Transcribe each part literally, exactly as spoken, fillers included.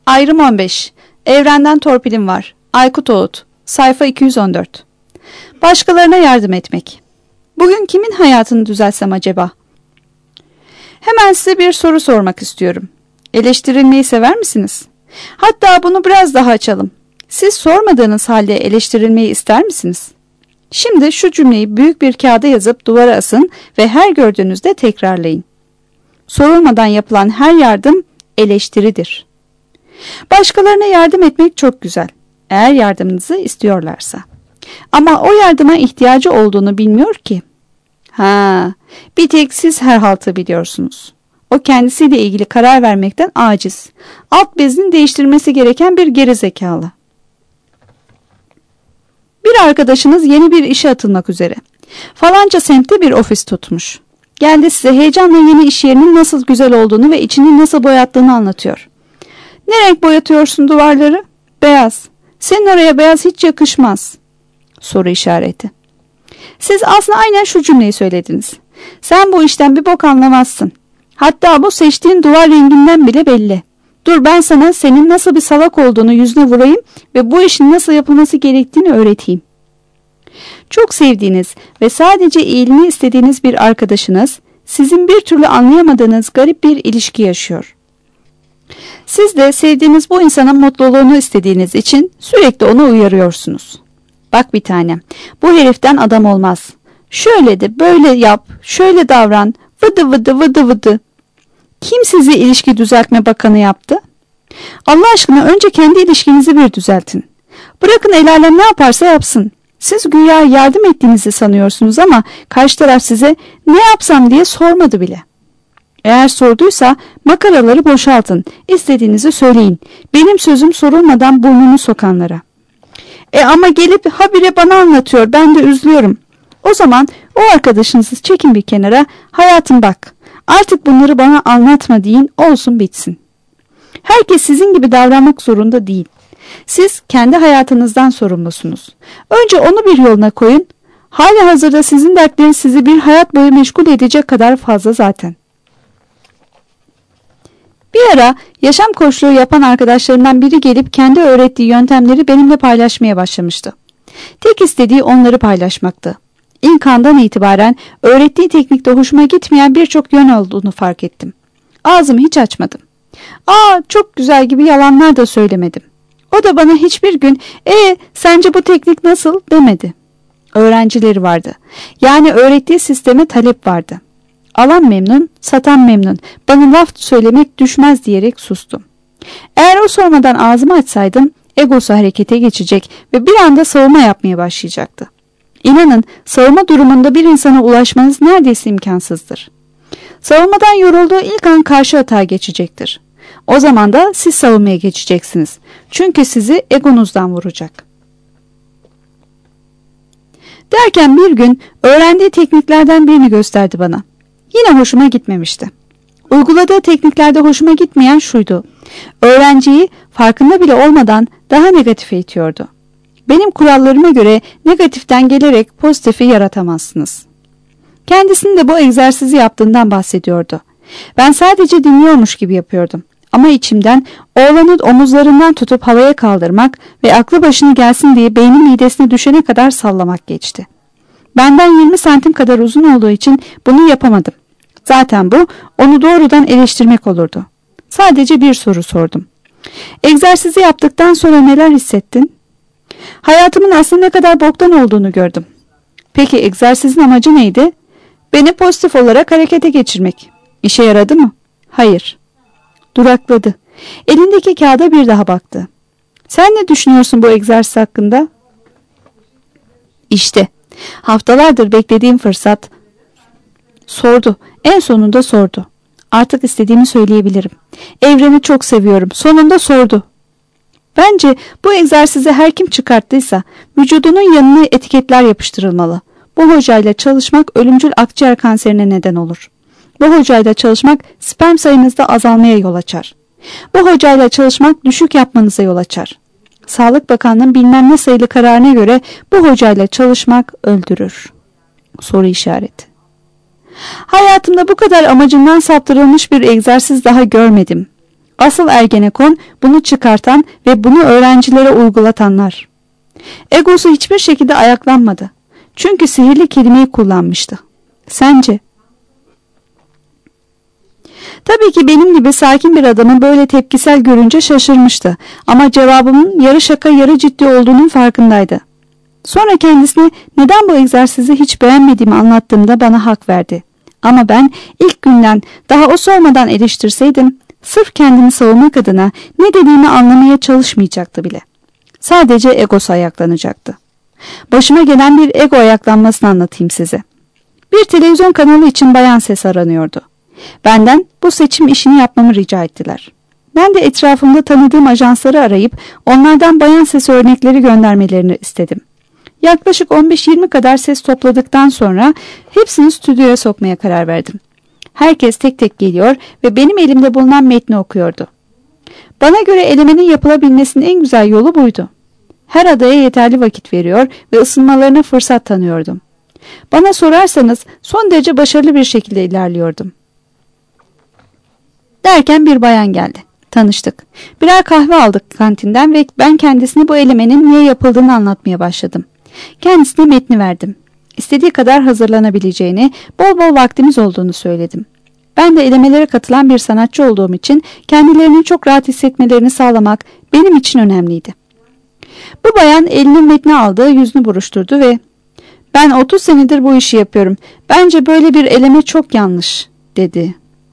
Ayrım on beş. Evrenden torpilim var. Aykut Oğut. Sayfa iki yüz on dört. Başkalarına yardım etmek. Bugün kimin hayatını düzeltsem acaba? Hemen size bir soru sormak istiyorum. Eleştirilmeyi sever misiniz? Hatta bunu biraz daha açalım. Siz sormadığınız halde eleştirilmeyi ister misiniz? Şimdi şu cümleyi büyük bir kağıda yazıp duvara asın ve her gördüğünüzde tekrarlayın. Sorulmadan yapılan her yardım eleştiridir. Başkalarına yardım etmek çok güzel. Eğer yardımınızı istiyorlarsa. Ama o yardıma ihtiyacı olduğunu bilmiyor ki. Ha, bir tek siz her haltı biliyorsunuz. O kendisiyle ilgili karar vermekten aciz. Alt bezini değiştirmesi gereken bir gerizekalı. Bir arkadaşınız yeni bir işe atılmak üzere. Falanca semtte bir ofis tutmuş. Geldi size heyecanla yeni iş yerinin nasıl güzel olduğunu ve içini nasıl boyattığını anlatıyor. Ne renk boyatıyorsun duvarları? Beyaz. Senin oraya beyaz hiç yakışmaz. Soru işareti. Siz aslında aynen şu cümleyi söylediniz. Sen bu işten bir bok anlamazsın. Hatta bu seçtiğin duvar renginden bile belli. Dur ben sana senin nasıl bir salak olduğunu yüzüne vurayım ve bu işin nasıl yapılması gerektiğini öğreteyim. Çok sevdiğiniz ve sadece iyiliğini istediğiniz bir arkadaşınız sizin bir türlü anlayamadığınız garip bir ilişki yaşıyor. Siz de sevdiğiniz bu insanın mutluluğunu istediğiniz için sürekli onu uyarıyorsunuz. Bak bir tanem, bu heriften adam olmaz. Şöyle de böyle yap, şöyle davran, vıdı vıdı vıdı vıdı. Kim sizi ilişki düzeltme bakanı yaptı? Allah aşkına önce kendi ilişkinizi bir düzeltin. Bırakın el alem ne yaparsa yapsın. Siz güya yardım ettiğinizi sanıyorsunuz ama karşı taraf size ne yapsam diye sormadı bile. Eğer sorduysa makaraları boşaltın, istediğinizi söyleyin. Benim sözüm sorulmadan burnunu sokanlara. E ama gelip habire bana anlatıyor, ben de üzülüyorum. O zaman o arkadaşınızı çekin bir kenara, hayatım bak, artık bunları bana anlatma deyin, olsun bitsin. Herkes sizin gibi davranmak zorunda değil. Siz kendi hayatınızdan sorumlusunuz. Önce onu bir yoluna koyun. Hali hazırda sizin dertleriniz sizi bir hayat boyu meşgul edecek kadar fazla zaten. Bir ara yaşam koçluğu yapan arkadaşlarımdan biri gelip kendi öğrettiği yöntemleri benimle paylaşmaya başlamıştı. Tek istediği onları paylaşmaktı. İlk andan itibaren öğrettiği teknikte hoşuma gitmeyen birçok yön olduğunu fark ettim. Ağzımı hiç açmadım. Aa çok güzel gibi yalanlar da söylemedim. O da bana hiçbir gün e sence bu teknik nasıl demedi. Öğrencileri vardı. Yani öğrettiği sisteme talep vardı. Alan memnun, satan memnun. Bana laf söylemek düşmez diyerek sustum. Eğer o sormadan ağzımı açsaydım egosu harekete geçecek ve bir anda savunma yapmaya başlayacaktı. İnanın savunma durumunda bir insana ulaşmanız neredeyse imkansızdır. Savunmadan yorulduğu ilk an karşı atağa geçecektir. O zaman da siz savunmaya geçeceksiniz. Çünkü sizi egonuzdan vuracak. Derken bir gün öğrendiği tekniklerden birini gösterdi bana. Yine hoşuma gitmemişti. Uyguladığı tekniklerde hoşuma gitmeyen şuydu. Öğrenciyi farkında bile olmadan daha negatife itiyordu. Benim kurallarıma göre negatiften gelerek pozitifi yaratamazsınız. Kendisinin de bu egzersizi yaptığından bahsediyordu. Ben sadece dinliyormuş gibi yapıyordum. Ama içimden oğlanı omuzlarından tutup havaya kaldırmak ve aklı başına gelsin diye beynin midesine düşene kadar sallamak geçti. Benden yirmi santim kadar uzun olduğu için bunu yapamadım. Zaten bu onu doğrudan eleştirmek olurdu. Sadece bir soru sordum. Egzersizi yaptıktan sonra neler hissettin? Hayatımın aslında ne kadar boktan olduğunu gördüm. Peki egzersizin amacı neydi? Beni pozitif olarak harekete geçirmek. İşe yaradı mı? Hayır. Durakladı. Elindeki kağıda bir daha baktı. Sen ne düşünüyorsun bu egzersiz hakkında? İşte haftalardır beklediğim fırsat. Sordu. En sonunda sordu. Artık istediğimi söyleyebilirim. Evreni çok seviyorum. Sonunda sordu. Bence bu egzersizi her kim çıkarttıysa vücudunun yanına etiketler yapıştırılmalı. Bu hocayla çalışmak ölümcül akciğer kanserine neden olur. Bu hocayla çalışmak sperm sayınızda azalmaya yol açar. Bu hocayla çalışmak düşük yapmanıza yol açar. Sağlık Bakanlığı'nın bilmem ne sayılı kararına göre bu hocayla çalışmak öldürür. Soru işareti. Hayatımda bu kadar amacından saptırılmış bir egzersiz daha görmedim. Asıl Ergenekon bunu çıkartan ve bunu öğrencilere uygulatanlar. Egosu hiçbir şekilde ayaklanmadı. Çünkü sihirli kelimeyi kullanmıştı. Sence? Tabii ki benim gibi sakin bir adamı böyle tepkisel görünce şaşırmıştı. Ama cevabımın yarı şaka yarı ciddi olduğunun farkındaydı. Sonra kendisine neden bu egzersizi hiç beğenmediğimi anlattığımda bana hak verdi. Ama ben ilk günden daha o sormadan eleştirseydim, sırf kendini savunmak adına ne dediğimi anlamaya çalışmayacaktı bile. Sadece egosu ayaklanacaktı. Başıma gelen bir ego ayaklanmasını anlatayım size. Bir televizyon kanalı için bayan ses aranıyordu. Benden bu seçim işini yapmamı rica ettiler. Ben de etrafımda tanıdığım ajansları arayıp onlardan bayan sesi örnekleri göndermelerini istedim. Yaklaşık on beş yirmi kadar ses topladıktan sonra hepsini stüdyoya sokmaya karar verdim. Herkes tek tek geliyor ve benim elimde bulunan metni okuyordu. Bana göre elemenin yapılabilmesinin en güzel yolu buydu. Her adaya yeterli vakit veriyor ve ısınmalarına fırsat tanıyordum. Bana sorarsanız son derece başarılı bir şekilde ilerliyordum. Derken bir bayan geldi. Tanıştık. Birer kahve aldık kantinden ve ben kendisine bu elemenin niye yapıldığını anlatmaya başladım. Kendisine metni verdim. İstediği kadar hazırlanabileceğini, bol bol vaktimiz olduğunu söyledim. Ben de elemelere katılan bir sanatçı olduğum için kendilerini çok rahat hissetmelerini sağlamak benim için önemliydi. Bu bayan elinin metni aldı, yüzünü buruşturdu ve "Ben otuz senedir bu işi yapıyorum. Bence böyle bir eleme çok yanlış," dedi.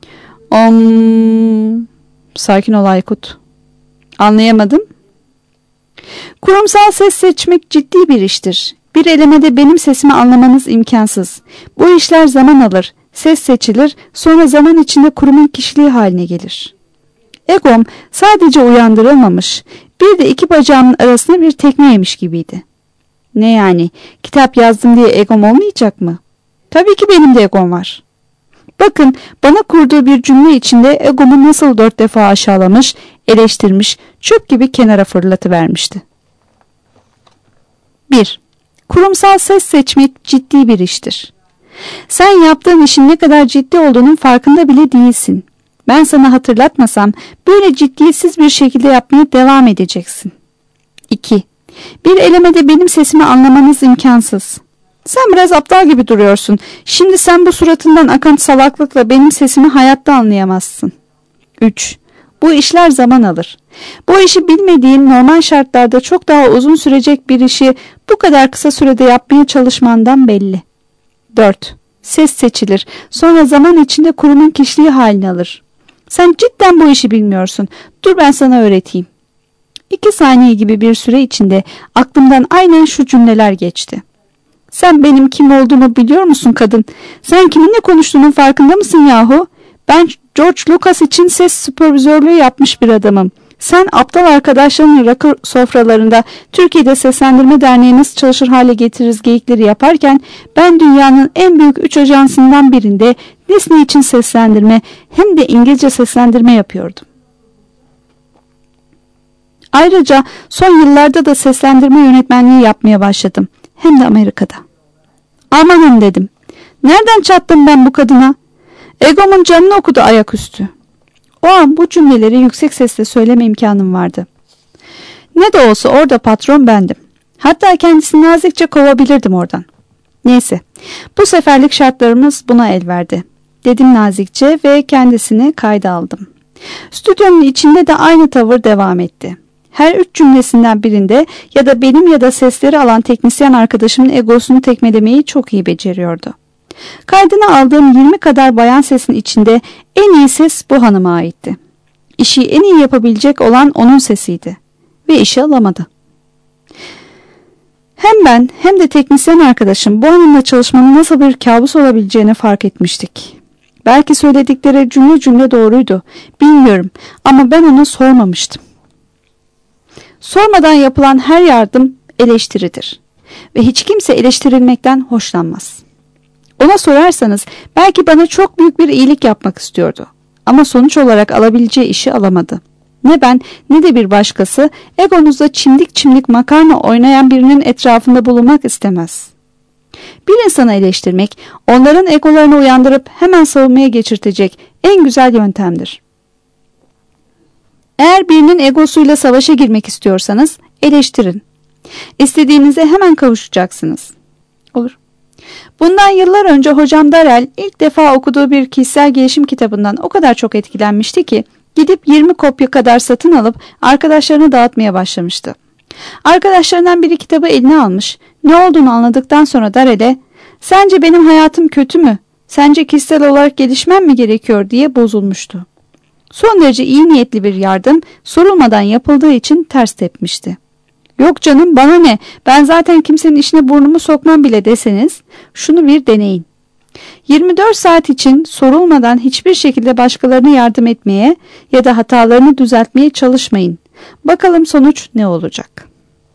Om... Sakin ol Aykut. Anlayamadım. Kurumsal ses seçmek ciddi bir iştir. Bir elemede benim sesimi anlamanız imkansız. Bu işler zaman alır. Ses seçilir, sonra zaman içinde kurumun kişiliği haline gelir. Egom sadece uyandırılmamış, bir de iki bacağımın arasına bir tekme yemiş gibiydi. Ne yani? Kitap yazdım diye egom olmayacak mı? Tabii ki benim de egom var. Bakın, bana kurduğu bir cümle içinde egomu nasıl dört defa aşağılamış, eleştirmiş, çöp gibi kenara fırlatıvermişti. bir. Kurumsal ses seçmek ciddi bir iştir. Sen yaptığın işin ne kadar ciddi olduğunun farkında bile değilsin. Ben sana hatırlatmasam böyle ciddiyetsiz bir şekilde yapmaya devam edeceksin. iki. Bir elemede benim sesimi anlamanız imkansız. Sen biraz aptal gibi duruyorsun. Şimdi sen bu suratından akan salaklıkla benim sesimi hayatta anlayamazsın. üç. Bu işler zaman alır. Bu işi bilmediğin, normal şartlarda çok daha uzun sürecek bir işi bu kadar kısa sürede yapmaya çalışmandan belli. dört. Ses seçilir. Sonra zaman içinde kurumun kişiliği halini alır. Sen cidden bu işi bilmiyorsun. Dur ben sana öğreteyim. İki saniye gibi bir süre içinde aklımdan aynen şu cümleler geçti. Sen benim kim olduğumu biliyor musun kadın? Sen kiminle konuştuğunun farkında mısın yahu? Ben George Lucas için ses süpervizörlüğü yapmış bir adamım. Sen aptal arkadaşlarının rakı sofralarında Türkiye'de Seslendirme Derneği nasıl çalışır hale getiririz geyikleri yaparken ben dünyanın en büyük üç ajansından birinde Disney için seslendirme hem de İngilizce seslendirme yapıyordum. Ayrıca son yıllarda da seslendirme yönetmenliği yapmaya başladım. Hem de Amerika'da. Amanın dedim. Nereden çattım ben bu kadına? Egomun canını okudu ayaküstü. O an bu cümleleri yüksek sesle söyleme imkanım vardı. Ne de olsa orada patron bendim. Hatta kendisini nazikçe kovabilirdim oradan. Neyse, bu seferlik şartlarımız buna el verdi. Dedim nazikçe ve kendisini kayda aldım. Stüdyonun içinde de aynı tavır devam etti. Her üç cümlesinden birinde ya da benim ya da sesleri alan teknisyen arkadaşımın egosunu tekmelemeyi çok iyi beceriyordu. Kaydını aldığım yirmi kadar bayan sesin içinde en iyi ses bu hanıma aitti. İşi en iyi yapabilecek olan onun sesiydi. Ve işi alamadı. Hem ben hem de teknisyen arkadaşım bu hanımla çalışmanın nasıl bir kabus olabileceğini fark etmiştik. Belki söyledikleri cümle cümle doğruydu. Bilmiyorum ama ben ona sormamıştım. Sormadan yapılan her yardım eleştiridir. Ve hiç kimse eleştirilmekten hoşlanmaz. Ona sorarsanız belki bana çok büyük bir iyilik yapmak istiyordu. Ama sonuç olarak alabileceği işi alamadı. Ne ben ne de bir başkası egonuzda çimdik çimdik makarna oynayan birinin etrafında bulunmak istemez. Bir insanı eleştirmek, onların egolarını uyandırıp hemen savunmaya geçirtecek en güzel yöntemdir. Eğer birinin egosuyla savaşa girmek istiyorsanız eleştirin. İstediğinize hemen kavuşacaksınız. Olur. Bundan yıllar önce hocam Darrell ilk defa okuduğu bir kişisel gelişim kitabından o kadar çok etkilenmişti ki gidip yirmi kopya kadar satın alıp arkadaşlarına dağıtmaya başlamıştı. Arkadaşlarından biri kitabı eline almış, ne olduğunu anladıktan sonra Darrell'e "Sence benim hayatım kötü mü? Sence kişisel olarak gelişmem mi gerekiyor?" diye bozulmuştu. Son derece iyi niyetli bir yardım sorulmadan yapıldığı için ters tepmişti. "Yok canım, bana ne, ben zaten kimsenin işine burnumu sokmam bile" deseniz şunu bir deneyin. yirmi dört saat için sorulmadan hiçbir şekilde başkalarına yardım etmeye ya da hatalarını düzeltmeye çalışmayın. Bakalım sonuç ne olacak?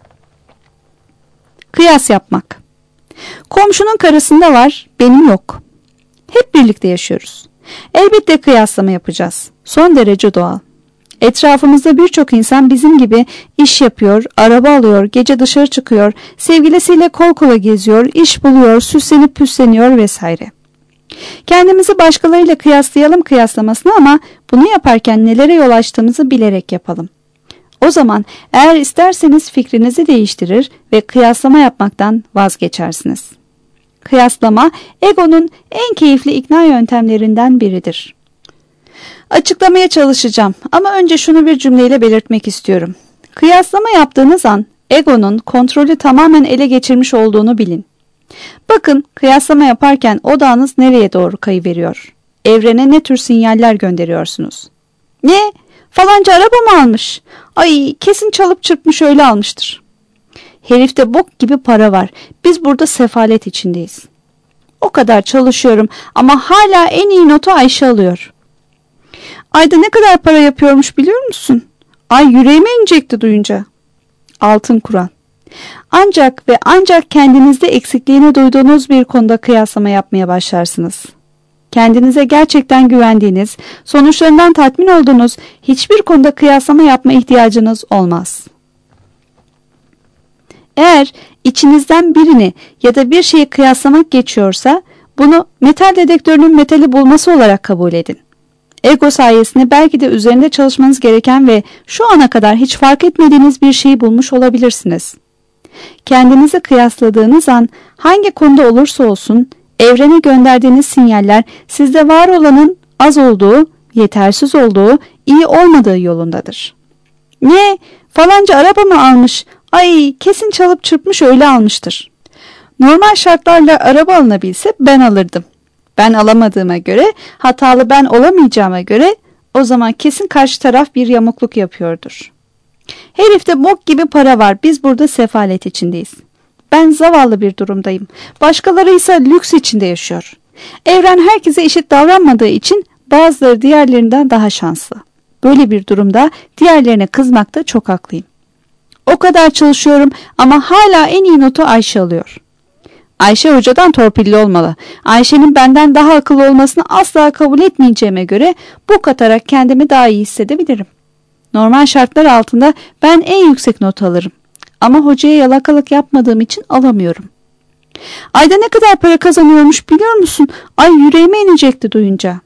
Kıyas yapmak. Komşunun karısında var, benim yok. Hep birlikte yaşıyoruz. Elbette kıyaslama yapacağız. Son derece doğal. Etrafımızda birçok insan bizim gibi iş yapıyor, araba alıyor, gece dışarı çıkıyor, sevgilisiyle kol kola geziyor, iş buluyor, süslenip püsleniyor vesaire. Kendimizi başkalarıyla kıyaslayalım kıyaslamasına ama bunu yaparken nelere yol açtığımızı bilerek yapalım. O zaman eğer isterseniz fikrinizi değiştirir ve kıyaslama yapmaktan vazgeçersiniz. Kıyaslama egonun en keyifli ikna yöntemlerinden biridir. Açıklamaya çalışacağım ama önce şunu bir cümleyle belirtmek istiyorum. Kıyaslama yaptığınız an egonun kontrolü tamamen ele geçirmiş olduğunu bilin. Bakın, kıyaslama yaparken odağınız nereye doğru kayıveriyor? Evrene ne tür sinyaller gönderiyorsunuz? Ne? Falanca araba mı almış? Ay, kesin çalıp çırpmış öyle almıştır. Herifte bok gibi para var. Biz burada sefalet içindeyiz. O kadar çalışıyorum ama hala en iyi notu Ayşe alıyor. Ayda ne kadar para yapıyormuş biliyor musun? Ay, yüreğime inecekti duyunca. Altın kural. Ancak ve ancak kendinizde eksikliğini duyduğunuz bir konuda kıyaslama yapmaya başlarsınız. Kendinize gerçekten güvendiğiniz, sonuçlarından tatmin olduğunuz hiçbir konuda kıyaslama yapma ihtiyacınız olmaz. Eğer içinizden birini ya da bir şeyi kıyaslamak geçiyorsa bunu metal dedektörünün metali bulması olarak kabul edin. Ego sayesinde belki de üzerinde çalışmanız gereken ve şu ana kadar hiç fark etmediğiniz bir şeyi bulmuş olabilirsiniz. Kendinizi kıyasladığınız an hangi konuda olursa olsun evrene gönderdiğiniz sinyaller sizde var olanın az olduğu, yetersiz olduğu, iyi olmadığı yolundadır. Ne? Falanca araba mı almış? Ay, kesin çalıp çırpmış öyle almıştır. Normal şartlarla araba alınabilse ben alırdım. Ben alamadığıma göre, hatalı ben olamayacağıma göre o zaman kesin karşı taraf bir yamukluk yapıyordur. Herifte bok gibi para var, biz burada sefalet içindeyiz. Ben zavallı bir durumdayım. Başkaları ise lüks içinde yaşıyor. Evren herkese eşit davranmadığı için bazıları diğerlerinden daha şanslı. Böyle bir durumda diğerlerine kızmakta çok haklıyım. O kadar çalışıyorum ama hala en iyi notu Ayşe alıyor. Ayşe hocadan torpilli olmalı. Ayşe'nin benden daha akıllı olmasını asla kabul etmeyeceğime göre bu katarak kendimi daha iyi hissedebilirim. Normal şartlar altında ben en yüksek not alırım. Ama hocaya yalakalık yapmadığım için alamıyorum. Ayda ne kadar para kazanıyormuş biliyor musun? Ay, yüreğime inecekti duyunca.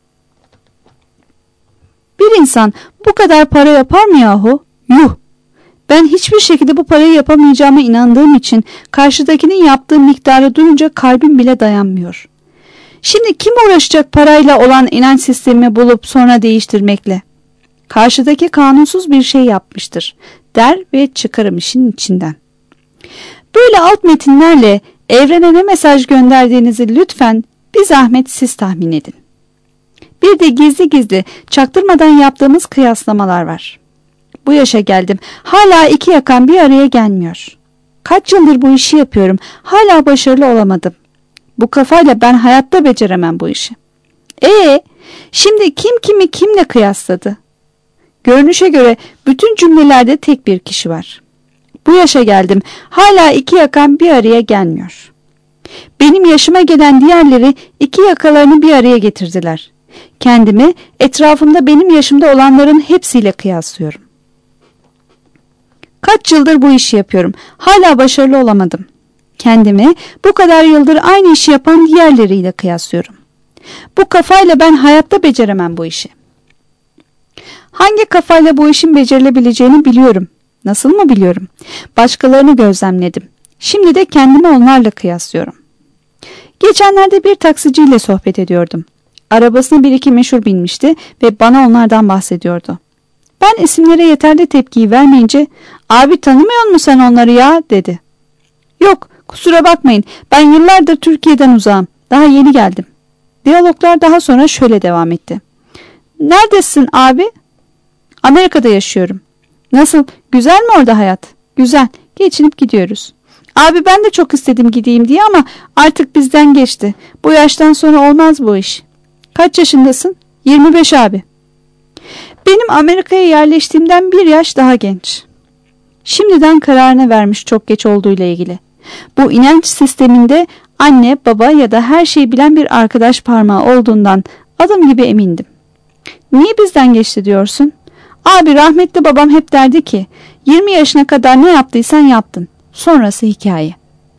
Bir insan bu kadar para yapar mı yahu? Yuh! Ben hiçbir şekilde bu parayı yapamayacağıma inandığım için karşıdakinin yaptığı miktarı duyunca kalbim bile dayanmıyor. Şimdi kim uğraşacak parayla olan inanç sistemimi bulup sonra değiştirmekle? Karşıdaki kanunsuz bir şey yapmıştır der ve çıkarım işin içinden. Böyle alt metinlerle evrene ne mesaj gönderdiğinizi lütfen bir zahmet siz tahmin edin. Bir de gizli gizli çaktırmadan yaptığımız kıyaslamalar var. Bu yaşa geldim. Hala iki yakan bir araya gelmiyor. Kaç yıldır bu işi yapıyorum. Hala başarılı olamadım. Bu kafayla ben hayatta beceremem bu işi. Ee, şimdi kim kimi kimle kıyasladı? Görünüşe göre bütün cümlelerde tek bir kişi var. Bu yaşa geldim. Hala iki yakan bir araya gelmiyor. Benim yaşıma gelen diğerleri iki yakalarını bir araya getirdiler. Kendimi etrafımda benim yaşımda olanların hepsiyle kıyaslıyorum. Kaç yıldır bu işi yapıyorum. Hala başarılı olamadım. Kendimi bu kadar yıldır aynı işi yapan diğerleriyle kıyaslıyorum. Bu kafayla ben hayatta beceremem bu işi. Hangi kafayla bu işin becerilebileceğini biliyorum. Nasıl mı biliyorum? Başkalarını gözlemledim. Şimdi de kendimi onlarla kıyaslıyorum. Geçenlerde bir taksiciyle sohbet ediyordum. Arabasına bir iki meşhur binmişti ve bana onlardan bahsediyordu. Ben isimlere yeterli tepkiyi vermeyince "Abi tanımıyor musun sen onları ya?" dedi. "Yok, kusura bakmayın, ben yıllardır Türkiye'den uzağım. Daha yeni geldim." Diyaloglar daha sonra şöyle devam etti. "Neredesin abi?" "Amerika'da yaşıyorum." "Nasıl, güzel mi orada hayat?" "Güzel, geçinip gidiyoruz." "Abi ben de çok istedim gideyim diye ama artık bizden geçti. Bu yaştan sonra olmaz bu iş." "Kaç yaşındasın?" yirmi beş abi." "Benim Amerika'ya yerleştiğimden bir yaş daha genç." Şimdiden kararını vermiş çok geç olduğuyla ilgili. Bu inanç sisteminde anne, baba ya da her şeyi bilen bir arkadaş parmağı olduğundan adım gibi emindim. "Niye bizden geçti diyorsun?" "Abi rahmetli babam hep derdi ki yirmi yaşına kadar ne yaptıysan yaptın. Sonrası hikaye."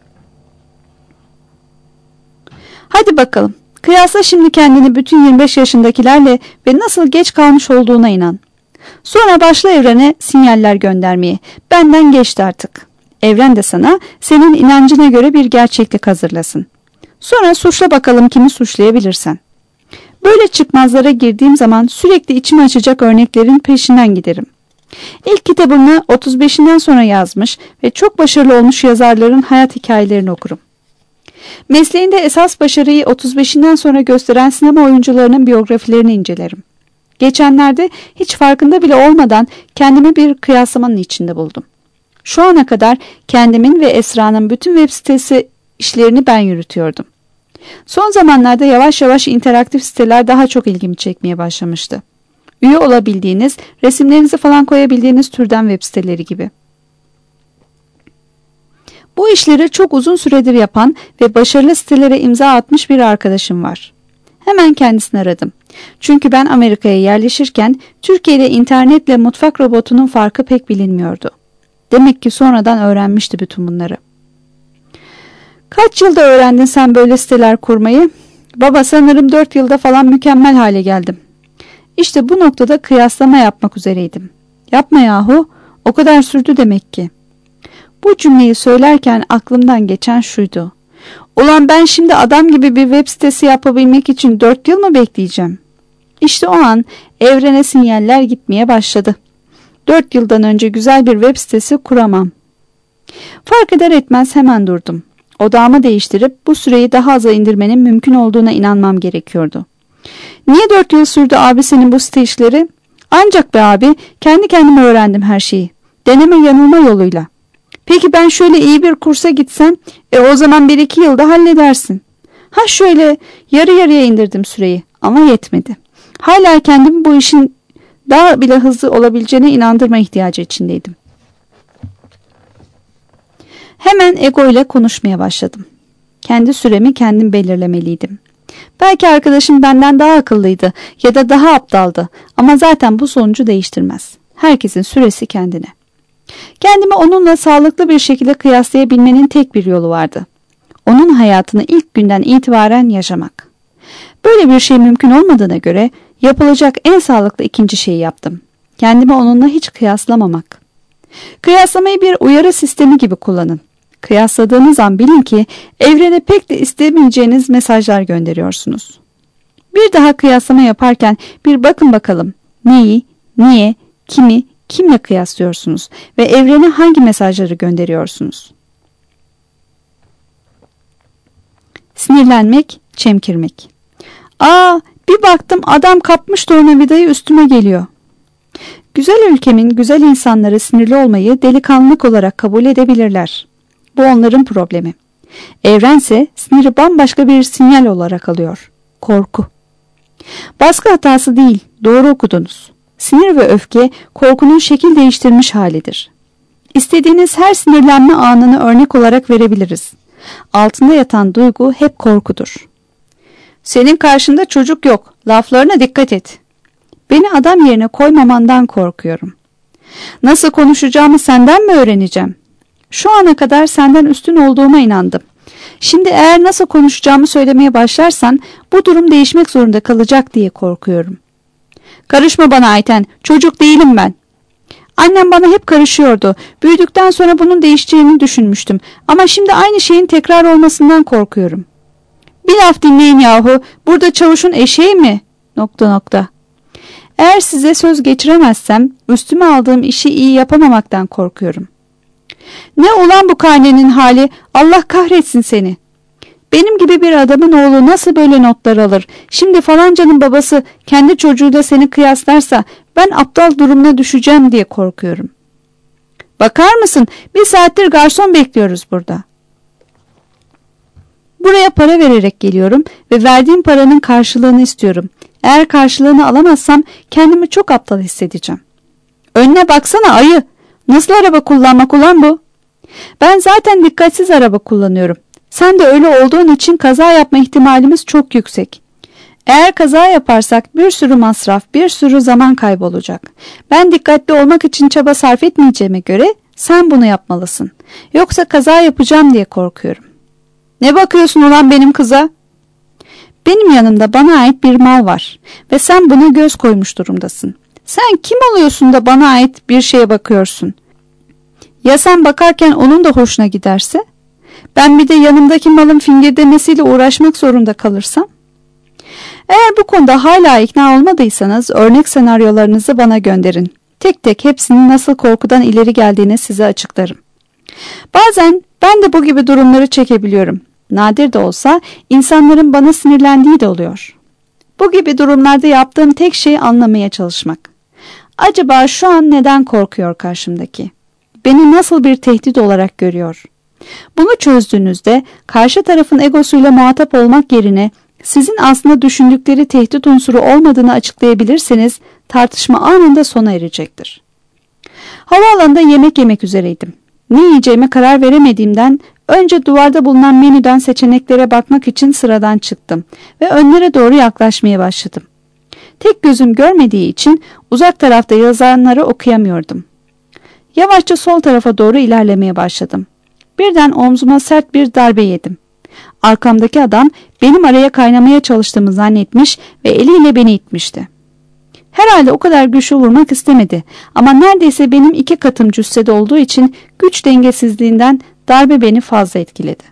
Hadi bakalım. Kıyasla şimdi kendini bütün yirmi beş yaşındakilerle ve nasıl geç kalmış olduğuna inan. Sonra başla evrene sinyaller göndermeye. Benden geçti artık. Evren de sana senin inancına göre bir gerçeklik hazırlasın. Sonra suçla bakalım kimi suçlayabilirsen. Böyle çıkmazlara girdiğim zaman sürekli içimi açacak örneklerin peşinden giderim. İlk kitabını otuz beşinden sonra yazmış ve çok başarılı olmuş yazarların hayat hikayelerini okurum. Mesleğinde esas başarıyı otuz beşinden sonra gösteren sinema oyuncularının biyografilerini incelerim. Geçenlerde hiç farkında bile olmadan kendimi bir kıyaslamanın içinde buldum. Şu ana kadar kendimin ve Esra'nın bütün web sitesi işlerini ben yürütüyordum. Son zamanlarda yavaş yavaş interaktif siteler daha çok ilgimi çekmeye başlamıştı. Üye olabildiğiniz, resimlerinizi falan koyabildiğiniz türden web siteleri gibi. Bu işleri çok uzun süredir yapan ve başarılı sitelere imza atmış bir arkadaşım var. Hemen kendisini aradım. Çünkü ben Amerika'ya yerleşirken Türkiye'de internetle mutfak robotunun farkı pek bilinmiyordu. Demek ki sonradan öğrenmişti bütün bunları. "Kaç yılda öğrendin sen böyle siteler kurmayı?" "Baba sanırım dört yılda falan mükemmel hale geldim." İşte bu noktada kıyaslama yapmak üzereydim. "Yapma yahu, o kadar sürdü demek ki." Bu cümleyi söylerken aklımdan geçen şuydu. Ulan ben şimdi adam gibi bir web sitesi yapabilmek için dört yıl mı bekleyeceğim? İşte o an evrene sinyaller gitmeye başladı. Dört yıldan önce güzel bir web sitesi kuramam. Fark eder etmez hemen durdum. Odağımı değiştirip bu süreyi daha aza indirmenin mümkün olduğuna inanmam gerekiyordu. "Niye dört yıl sürdü abi senin bu site işleri?" "Ancak be abi, kendi kendime öğrendim her şeyi. Deneme yanılma yoluyla." "Peki ben şöyle iyi bir kursa gitsem, e o zaman bir iki yılda halledersin." Ha şöyle yarı yarıya indirdim süreyi ama yetmedi. Hala kendimi bu işin daha bile hızlı olabileceğine inandırma ihtiyacı içindeydim. Hemen ego ile konuşmaya başladım. Kendi süremi kendim belirlemeliydim. Belki arkadaşım benden daha akıllıydı ya da daha aptaldı ama zaten bu sonucu değiştirmez. Herkesin süresi kendine. Kendimi onunla sağlıklı bir şekilde kıyaslayabilmenin tek bir yolu vardı. Onun hayatını ilk günden itibaren yaşamak. Böyle bir şey mümkün olmadığına göre yapılacak en sağlıklı ikinci şeyi yaptım. Kendimi onunla hiç kıyaslamamak. Kıyaslamayı bir uyarı sistemi gibi kullanın. Kıyasladığınız an bilin ki evrene pek de istemeyeceğiniz mesajlar gönderiyorsunuz. Bir daha kıyaslama yaparken bir bakın bakalım neyi, niye, kimi, kimle kıyaslıyorsunuz ve evrene hangi mesajları gönderiyorsunuz? Sinirlenmek, çemkirmek. Aa, bir baktım adam kapmış tornavidayı üstüme geliyor. Güzel ülkemin güzel insanları sinirli olmayı delikanlılık olarak kabul edebilirler. Bu onların problemi. Evrense siniri bambaşka bir sinyal olarak alıyor. Korku. Baskı hatası değil, doğru okudunuz. Sinir ve öfke korkunun şekil değiştirmiş halidir. İstediğiniz her sinirlenme anını örnek olarak verebiliriz. Altında yatan duygu hep korkudur. Senin karşında çocuk yok, laflarına dikkat et. Beni adam yerine koymamandan korkuyorum. Nasıl konuşacağımı senden mi öğreneceğim? Şu ana kadar senden üstün olduğuma inandım. Şimdi eğer nasıl konuşacağımı söylemeye başlarsan bu durum değişmek zorunda kalacak diye korkuyorum. Karışma bana Ayten, çocuk değilim ben. Annem bana hep karışıyordu. Büyüdükten sonra bunun değişeceğini düşünmüştüm. Ama şimdi aynı şeyin tekrar olmasından korkuyorum. Bir laf dinleyin yahu. Burada çavuşun eşeği mi? Nokta nokta. Eğer size söz geçiremezsem üstüme aldığım işi iyi yapamamaktan korkuyorum. Ne ulan bu karnenin hali? Allah kahretsin seni. Benim gibi bir adamın oğlu nasıl böyle notlar alır? Şimdi falancanın babası kendi çocuğuyla seni kıyaslarsa ben aptal durumuna düşeceğim diye korkuyorum. Bakar mısın? Bir saattir garson bekliyoruz burada. Buraya para vererek geliyorum ve verdiğim paranın karşılığını istiyorum. Eğer karşılığını alamazsam kendimi çok aptal hissedeceğim. Önüne baksana ayı. Nasıl araba kullanmak ulan bu? Ben zaten dikkatsiz araba kullanıyorum. Sen de öyle olduğun için kaza yapma ihtimalimiz çok yüksek. Eğer kaza yaparsak bir sürü masraf, bir sürü zaman kaybolacak. Ben dikkatli olmak için çaba sarf etmeyeceğime göre sen bunu yapmalısın. Yoksa kaza yapacağım diye korkuyorum. Ne bakıyorsun ulan benim kıza? Benim yanımda bana ait bir mal var ve sen buna göz koymuş durumdasın. Sen kim oluyorsun da bana ait bir şeye bakıyorsun? Ya sen bakarken onun da hoşuna giderse? Ben bir de yanımdaki malın fingirdemesiyle uğraşmak zorunda kalırsam? Eğer bu konuda hala ikna olmadıysanız örnek senaryolarınızı bana gönderin. Tek tek hepsinin nasıl korkudan ileri geldiğini size açıklarım. Bazen ben de bu gibi durumları çekebiliyorum. Nadir de olsa insanların bana sinirlendiği de oluyor. Bu gibi durumlarda yaptığım tek şey anlamaya çalışmak. Acaba şu an neden korkuyor karşımdaki? Beni nasıl bir tehdit olarak görüyor? Bunu çözdüğünüzde karşı tarafın egosuyla muhatap olmak yerine sizin aslında düşündükleri tehdit unsuru olmadığını açıklayabilirseniz tartışma anında sona erecektir. Havaalanında yemek yemek üzereydim. Ne yiyeceğime karar veremediğimden önce duvarda bulunan menüden seçeneklere bakmak için sıradan çıktım ve önlere doğru yaklaşmaya başladım. Tek gözüm görmediği için uzak tarafta yazanları okuyamıyordum. Yavaşça sol tarafa doğru ilerlemeye başladım. Birden omzuma sert bir darbe yedim. Arkamdaki adam benim araya kaynamaya çalıştığımı zannetmiş ve eliyle beni itmişti. Herhalde o kadar güçlü vurmak istemedi ama neredeyse benim iki katım cüssede olduğu için güç dengesizliğinden darbe beni fazla etkiledi.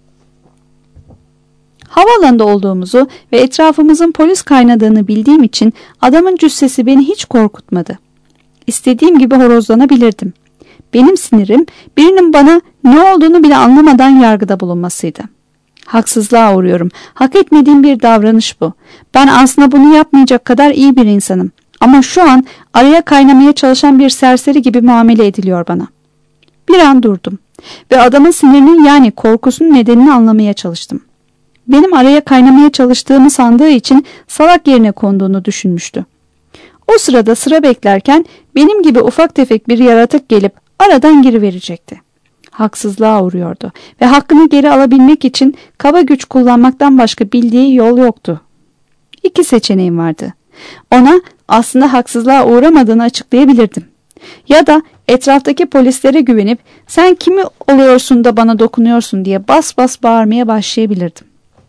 Havaalanında olduğumuzu ve etrafımızın polis kaynadığını bildiğim için adamın cüssesi beni hiç korkutmadı. İstediğim gibi horozlanabilirdim. Benim sinirim birinin bana ne olduğunu bile anlamadan yargıda bulunmasıydı. Haksızlığa uğruyorum. Hak etmediğim bir davranış bu. Ben aslında bunu yapmayacak kadar iyi bir insanım. Ama şu an araya kaynamaya çalışan bir serseri gibi muamele ediliyor bana. Bir an durdum ve adamın sinirinin yani korkusunun nedenini anlamaya çalıştım. Benim araya kaynamaya çalıştığımı sandığı için salak yerine konduğunu düşünmüştü. O sırada sıra beklerken benim gibi ufak tefek bir yaratık gelip aradan giriverecekti. Haksızlığa uğruyordu ve hakkını geri alabilmek için kaba güç kullanmaktan başka bildiği yol yoktu. İki seçeneğim vardı. Ona aslında haksızlığa uğramadığını açıklayabilirdim. Ya da etraftaki polislere güvenip sen kimi oluyorsun da bana dokunuyorsun diye bas bas bağırmaya başlayabilirdim.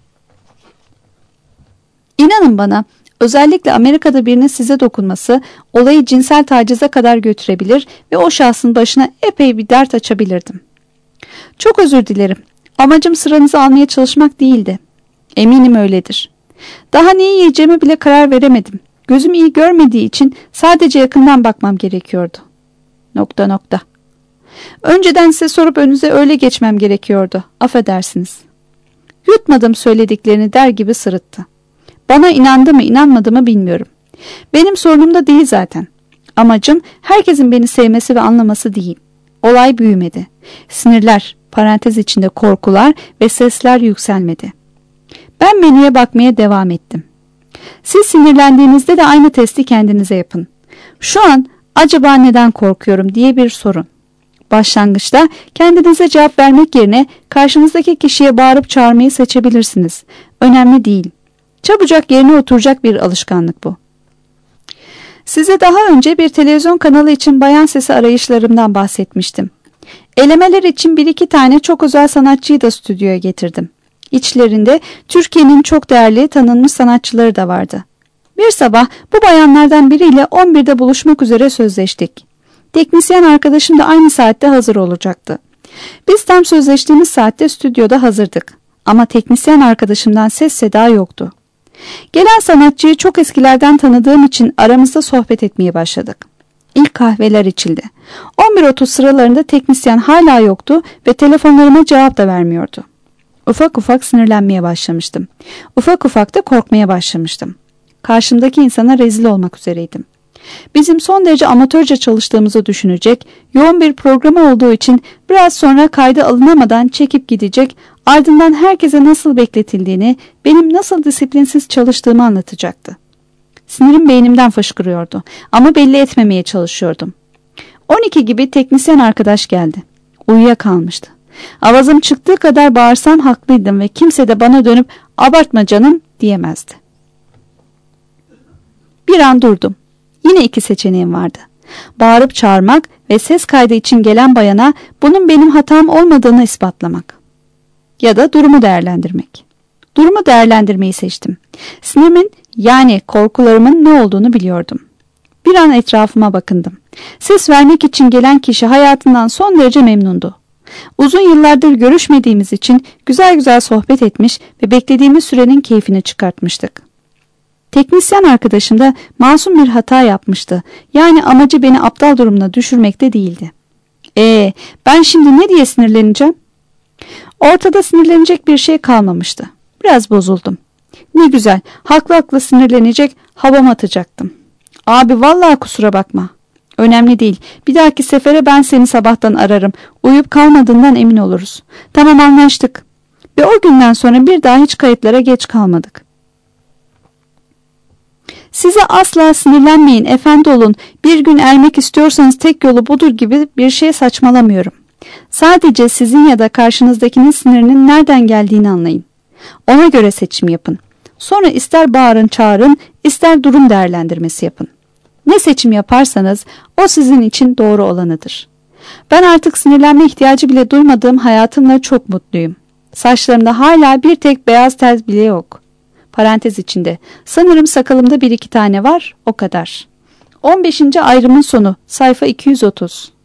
İnanın bana, özellikle Amerika'da birinin size dokunması olayı cinsel tacize kadar götürebilir ve o şahsın başına epey bir dert açabilirdim. Çok özür dilerim. Amacım sıranızı almaya çalışmak değildi. Eminim öyledir. Daha ne yiyeceğime bile karar veremedim. Gözüm iyi görmediği için sadece yakından bakmam gerekiyordu. Nokta nokta. Önceden size sorup önünüze öyle geçmem gerekiyordu. Affedersiniz. Yutmadım söylediklerini der gibi sırıttı. Bana inandı mı inanmadı mı bilmiyorum. Benim sorunum da değil zaten. Amacım herkesin beni sevmesi ve anlaması değil. Olay büyümedi. Sinirler, parantez içinde korkular ve sesler yükselmedi. Ben menüye bakmaya devam ettim. Siz sinirlendiğinizde de aynı testi kendinize yapın. Şu an acaba neden korkuyorum diye bir sorun. Başlangıçta kendinize cevap vermek yerine karşınızdaki kişiye bağırıp çağırmayı seçebilirsiniz. Önemli değil. Çabucak yerine oturacak bir alışkanlık bu. Size daha önce bir televizyon kanalı için bayan sesi arayışlarımdan bahsetmiştim. Elemeler için bir iki tane çok özel sanatçıyı da stüdyoya getirdim. İçlerinde Türkiye'nin çok değerli tanınmış sanatçıları da vardı. Bir sabah bu bayanlardan biriyle on birde buluşmak üzere sözleştik. Teknisyen arkadaşım da aynı saatte hazır olacaktı. Biz tam sözleştiğimiz saatte stüdyoda hazırdık. Ama teknisyen arkadaşımdan ses seda yoktu. Gelen sanatçıyı çok eskilerden tanıdığım için aramızda sohbet etmeye başladık. İlk kahveler içildi. on bir otuz sıralarında teknisyen hala yoktu ve telefonlarıma cevap da vermiyordu. Ufak ufak sinirlenmeye başlamıştım. Ufak ufak da korkmaya başlamıştım. Karşımdaki insana rezil olmak üzereydim. Bizim son derece amatörce çalıştığımızı düşünecek, yoğun bir programı olduğu için biraz sonra kayda alınamadan çekip gidecek, ardından herkese nasıl bekletildiğini, benim nasıl disiplinsiz çalıştığımı anlatacaktı. Sinirim beynimden fışkırıyordu ama belli etmemeye çalışıyordum. on iki gibi teknisyen arkadaş geldi. Uyuyakalmıştı. Avazım çıktığı kadar bağırsam haklıydım ve kimse de bana dönüp "Abartma canım" diyemezdi. Bir an durdum. Yine iki seçeneğim vardı. Bağırıp çağırmak ve ses kaydı için gelen bayana bunun benim hatam olmadığını ispatlamak. Ya da durumu değerlendirmek. Durumu değerlendirmeyi seçtim. Sinirimin, yani korkularımın ne olduğunu biliyordum. Bir an etrafıma bakındım. Ses vermek için gelen kişi hayatından son derece memnundu. Uzun yıllardır görüşmediğimiz için güzel güzel sohbet etmiş ve beklediğimiz sürenin keyfini çıkartmıştık. Teknisyen arkadaşım da masum bir hata yapmıştı. Yani amacı beni aptal durumuna düşürmekte değildi. Ee, ben şimdi ne diye sinirleneceğim? Ortada sinirlenecek bir şey kalmamıştı. Biraz bozuldum. Ne güzel, haklı haklı sinirlenecek, havam atacaktım. Abi vallahi kusura bakma. Önemli değil. Bir dahaki sefere ben seni sabahtan ararım. Uyup kalmadığından emin oluruz. Tamam, anlaştık. Ve o günden sonra bir daha hiç kayıtlara geç kalmadık. Size asla sinirlenmeyin, efendi olun, bir gün ermek istiyorsanız tek yolu budur gibi bir şey saçmalamıyorum. Sadece sizin ya da karşınızdakinin sinirinin nereden geldiğini anlayın. Ona göre seçim yapın. Sonra ister bağırın çağırın, ister durum değerlendirmesi yapın. Ne seçim yaparsanız o sizin için doğru olanıdır. Ben artık sinirlenme ihtiyacı bile duymadığım hayatımla çok mutluyum. Saçlarımda hala bir tek beyaz tel bile yok. Parantez içinde. Sanırım sakalımda bir iki tane var, o kadar. on beşinci ayrımın sonu, sayfa iki yüz otuz.